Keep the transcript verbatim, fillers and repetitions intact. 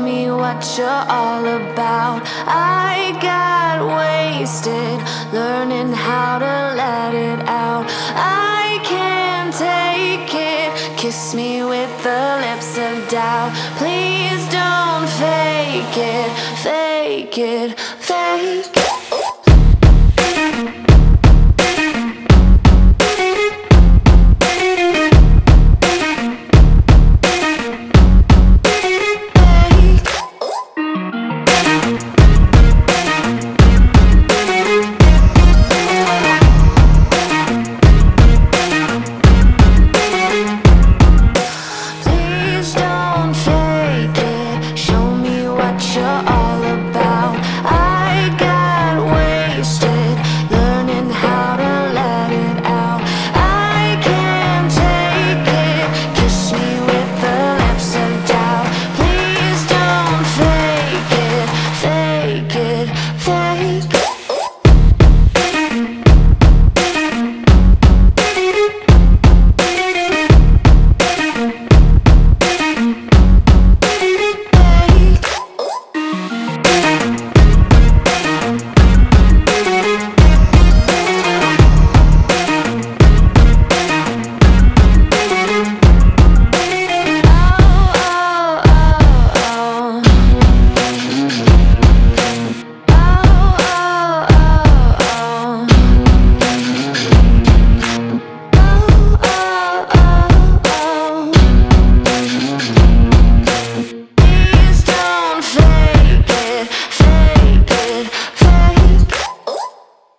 me what you're all about. I got wasted learning how to let it out. I can't take it. Kiss me with the lips of doubt. Please don't fake it, fake it.